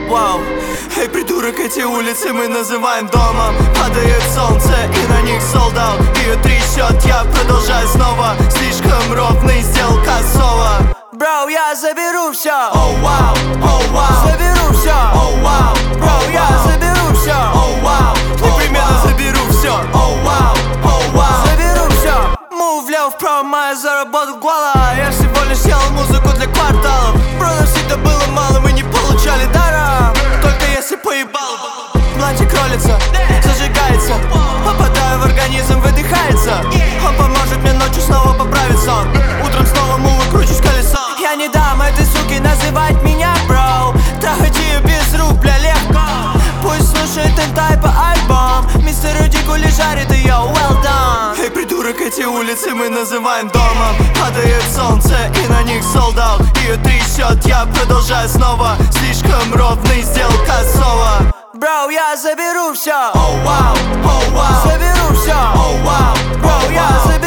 Вау, эй, придурок, эти улицы мы называем домом. Падает солнце и на них солдат. Ее трясет, я продолжаю снова. Слишком ровный, сделал косово. Бро, я заберу все. Оу, вау, заберу все. Оу, вау, бро, я заберу все. Оу, вау, непременно заберу все. Оу, вау, заберу все. Move влево, вправо, моя заработал гола. Я всего лишь делал музыку для кварталов. Бро, нам всегда было мало, мы не получали даром. Только если поебал. Блантик кролится, зажигается. Попадаю в организм, выдыхается. Он поможет мне ночью снова поправиться. Утром снова мувы, кручусь колесом. Я не дам этой суке называть меня бро. Трахать ее без рук, бля, легко. Пусть слушает энтай по альбом. Мистер Рудикули жарит ее, well done. Эй, придурок, эти улицы мы называем домом. Падает солнце и на них солдат. Ее трясет, я продолжаю снова. Слишком ровный, сделал косово. Бро, я заберу все. Оу, вау, заберу все. Оу, вау, бро, я заберу.